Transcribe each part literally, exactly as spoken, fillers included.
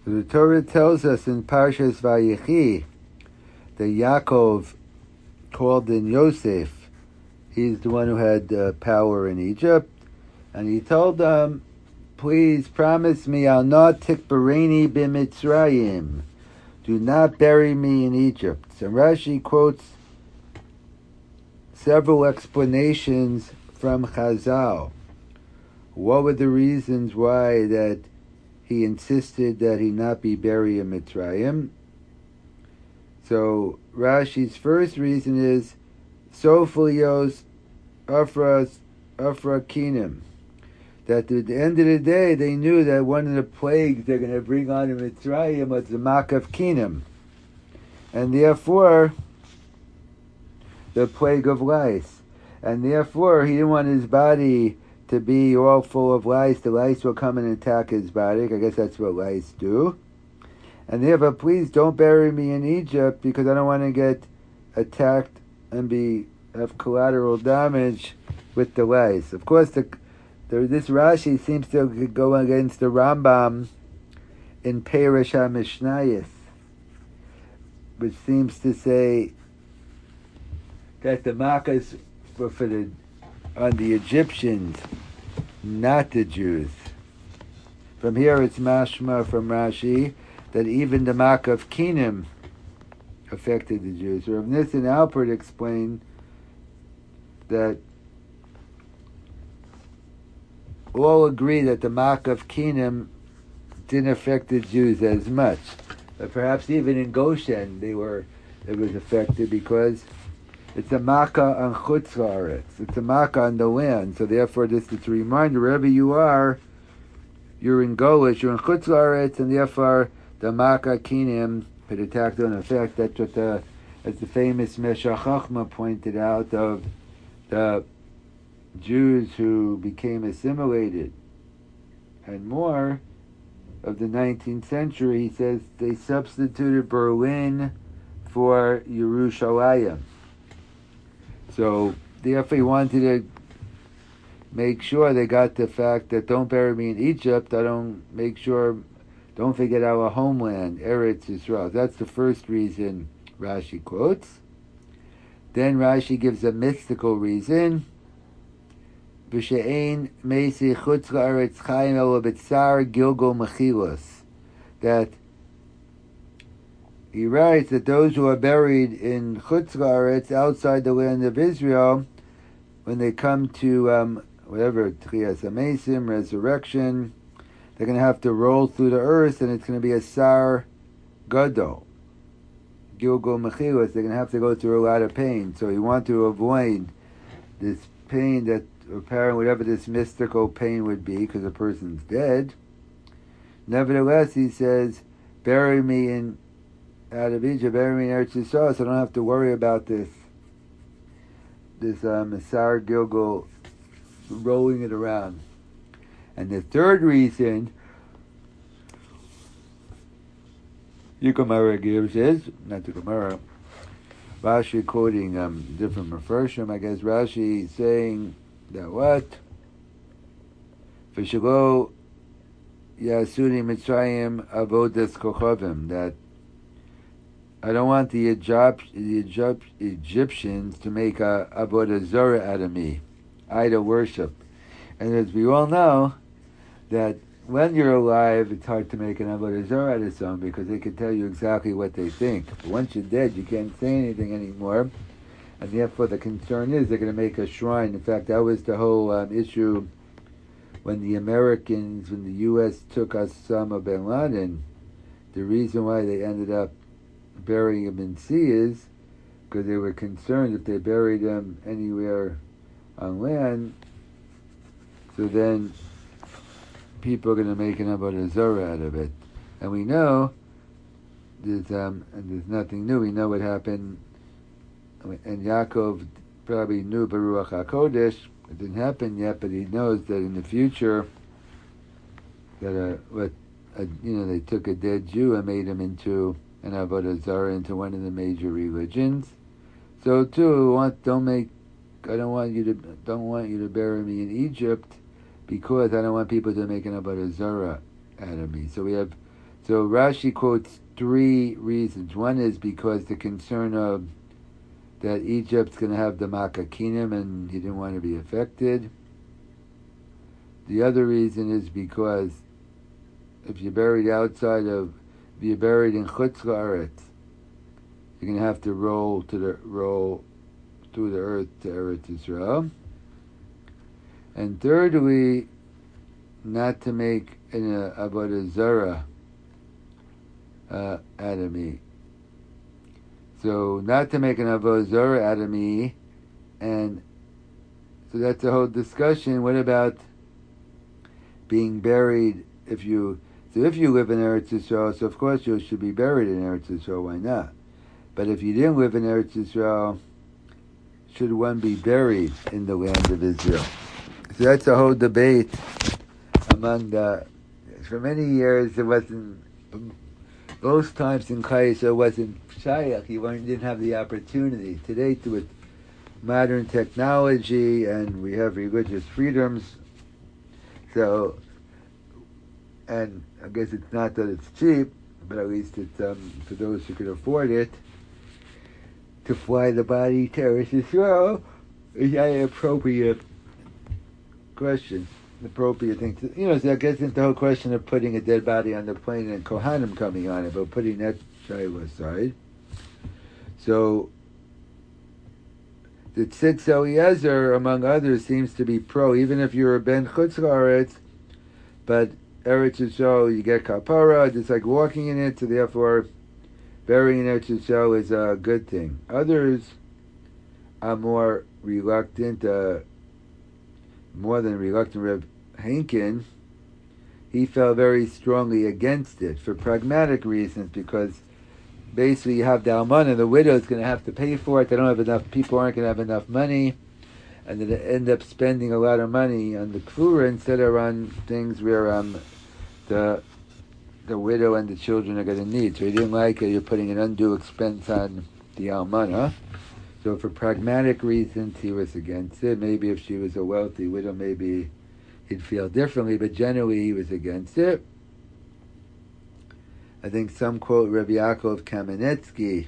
The Torah tells us in Parshas Vayechi that Yaakov called in Yosef. He's the one who had uh, power in Egypt, and he told them, "Please promise me, I'll not tikbareni b'Mitzrayim. Do not bury me in Egypt." So Rashi quotes several explanations from Chazal. What were the reasons why that he insisted that he not be buried in Mitzrayim? So Rashi's first reason is Sophilios Afras Afrakinim. That at the end of the day, they knew that one of the plagues they're going to bring on in Mitzrayim was the Makav Kinim. And therefore, the plague of lice. And therefore, he didn't want his body to be all full of lice. The lice will come and attack his body. I guess that's what lice do. And therefore, please don't bury me in Egypt because I don't want to get attacked and be have collateral damage with the lice. Of course, the, the, this Rashi seems to go against the Rambam in Perish HaMishnayos, which seems to say that the makas were for the on the Egyptians, not the Jews. From here it's mashma from Rashi that even the Makav Kinim affected the Jews. Rav Nissen Alpert explained that all agree that the Makav Kinim didn't affect the Jews as much. But perhaps even in Goshen they were it was affected because it's a makkah on chutz la'aretz. It's a makkah on the land. So therefore, this is a reminder: wherever you are, you're in Golish, you're in chutz la'aretz, and therefore the makkah kinim could attack on effect. That's what the, as the famous Meshach Chochmah pointed out of the Jews who became assimilated and more of the nineteenth century. He says they substituted Berlin for Yerushalayim. So therefore he wanted to make sure they got the fact that don't bury me in Egypt. I don't make sure, don't forget our homeland, Eretz Yisrael. That's the first reason Rashi quotes. Then Rashi gives a mystical reason. V'she'ein meisi chutz la'aretz chaim elo b'tzar gilgul mechilos. That he writes that those who are buried in Chutz La'aretz, outside the land of Israel, when they come to um, whatever, Tchias HaMesim, resurrection, they're going to have to roll through the earth, and it's going to be a Sar Gadol, Gilgul Mechilos. They're going to have to go through a lot of pain. So you want to avoid this pain that, apparently, whatever this mystical pain would be, because a person's dead. Nevertheless, he says, bury me in out of Egypt, bury me in Eretz Yisrael, so I don't have to worry about this this um, Sar Gilgul rolling it around. And the third reason the Gemara gives is, not the Gemara, Rashi quoting um, different Mefarshim, I guess Rashi saying that what? V'shelo Yasuni Mitzrayim Avodas Kochavim, that I don't want the, Egypt, the Egypt, Egyptians to make a Avodah Zarah out of me, idol worship. And as we all know, that when you're alive, it's hard to make an Avodah Zarah out of someone because they can tell you exactly what they think. But once you're dead, you can't say anything anymore. And therefore the concern is they're going to make a shrine. In fact, that was the whole um, issue when the Americans, when the U S took Osama bin Laden. The reason why they ended up burying him in sea is because they were concerned if they buried him anywhere on land, so then people are going to make an Avodah Zarah out of it. And we know there's um and there's nothing new. We know what happened, and Yaakov probably knew Baruch HaKodesh. It didn't happen yet, but he knows that in the future that uh, what uh, you know they took a dead Jew and made him into an Avodah Zarah, into one of the major religions. So too, want don't make I don't want you to don't want you to bury me in Egypt because I don't want people to make an Avodah Zarah out of me. So we have So Rashi quotes three reasons. One is because the concern of that Egypt's going to have the Makakinim and he didn't want to be affected. The other reason is because if you're buried outside of, if you're buried in Chutz La'aretz, you're going to have to roll to the roll through the earth to Eretz Yisrael. And thirdly, not to make an uh, Avodah Zarah uh, out of me. So not to make an Avodah Zarah out of me, and so that's a whole discussion. What about being buried if you, so if you live in Eretz Yisrael, so of course you should be buried in Eretz Yisrael, why not? But if you didn't live in Eretz Yisrael, should one be buried in the land of Israel? So that's a whole debate among the, for many years it wasn't, most times in Klal Yisrael it wasn't Shayach, you didn't have the opportunity. Today with modern technology and we have religious freedoms, so, and I guess it's not that it's cheap, but at least it's um, for those who can afford it, to fly the body to Eretz Yisrael is an appropriate question, appropriate thing to, you know, so that gets into the whole question of putting a dead body on the plane and Kohanim coming on it, but putting that shayla aside. So, the Tzitz Eliezer, among others, seems to be pro, even if you're a Ben Chutz La'aretz, but Eretz Yisrael, you get kapara, just like walking in it, so therefore burying in Eretz Yisrael is a good thing. Others are more reluctant, uh, more than reluctant. Reb Henkin, he felt very strongly against it for pragmatic reasons, because basically you have the almana, the widow is going to have to pay for it. They don't have enough, people aren't going to have enough money, and then they end up spending a lot of money on the kfura instead of on things where um, the the widow and the children are going to need. So he didn't like it. You're putting an undue expense on the almana. So for pragmatic reasons, he was against it. Maybe if she was a wealthy widow, maybe he'd feel differently, but generally he was against it. I think some quote Rabbi Yaakov Kamenetsky.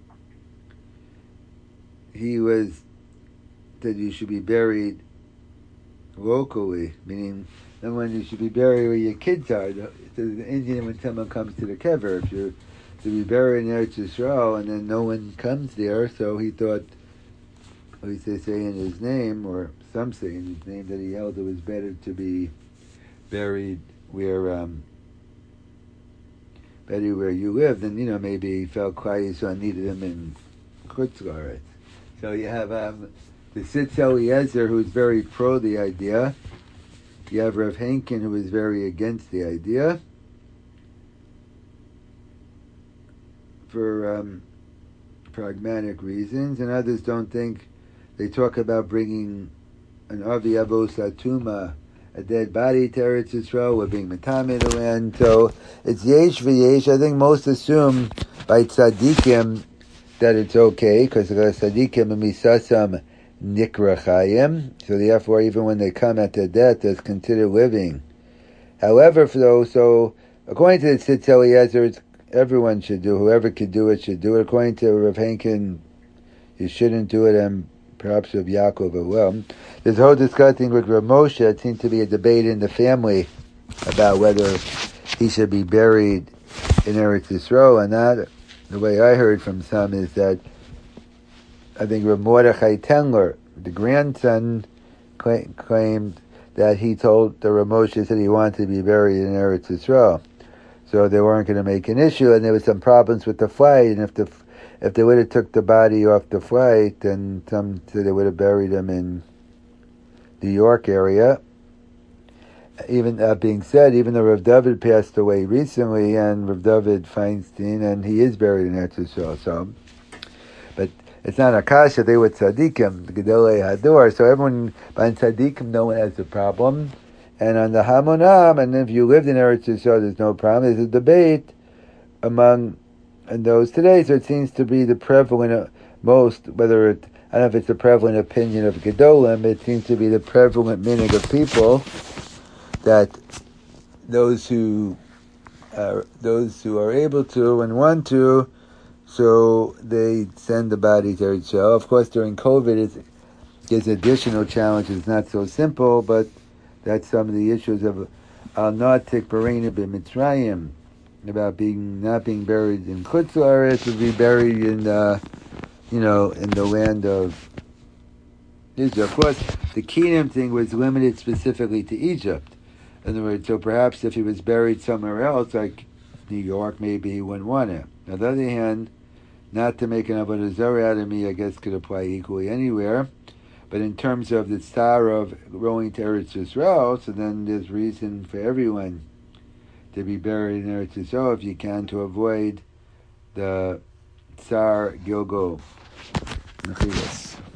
He was that you should be buried locally, meaning no one you should be buried where your kids are. So the Indian, when someone comes to the kever, if you're to be buried in Eretz Yisrael and then no one comes there, so he thought, at least they say in his name, or some say in his name, that he held it was better to be buried where um, better where you lived, and you know maybe he felt Klal Yisrael needed him in Chutz La'aretz. So you have um, the Tzitz Eliezer, who's very pro the idea. You have Rav Henkin, who is very against the idea. For um, pragmatic reasons, and others don't think. They talk about bringing an Avi Avos Atuma, a dead body to Eretz Yisrael, we're being Matame the land. So it's Yesh v'Yesh. I think most assume by Tzadikim that it's okay, because the Tzadikim and Misasam Nikra Chayim. So therefore, even when they come at their death, it's considered living. However, for those, so according to the Tzitz Eliezer, it's everyone should do, whoever could do it should do it. According to Rav Henkin, you shouldn't do it, and perhaps Rav Yaakov as well. There's a whole discussion with Rav Moshe. It seems to be a debate in the family about whether he should be buried in Eretz Yisrael or not. The way I heard from some is that I think Rav Mordechai Tendler, the grandson, claim, claimed that he told the Rav Moshe that he wanted to be buried in Eretz Yisrael. So they weren't going to make an issue, and there was some problems with the flight. And if the if they would have took the body off the flight, then some said they would have buried him in New York area. Even that being said, even though Rav David passed away recently, and Rav David Feinstein, and he is buried in Eretz Yisrael. So, but it's not Akasha. They were tzaddikim, the Gedolei Hador. So everyone by tzaddikim, no one has a problem. And on the Hamonam, and if you lived in Eretz Yisrael, there's no problem. There's a debate among and those today, so it seems to be the prevalent uh, most, whether it, I don't know if it's the prevalent opinion of Gedolim, it seems to be the prevalent meaning of people that those who uh, those who are able to and want to, so they send the body to Eretz Yisrael. Of course, during COVID, it's, there's additional challenges. It's not so simple, but that's some of the issues of al natik barena b'mitzrayim, about being not being buried in Chutz La'aretz, to be buried in, uh, you know, in the land of Israel. Of course, the Kingdom thing was limited specifically to Egypt. In other words, so perhaps if he was buried somewhere else, like New York, maybe he wouldn't want it. On the other hand, not to make an avodah zarah out of me, I guess could apply equally anywhere. But in terms of the star of going to Eretz Yisrael, so then there's reason for everyone to be buried in Eretz Yisrael if you can, to avoid the Tsar Gilgul.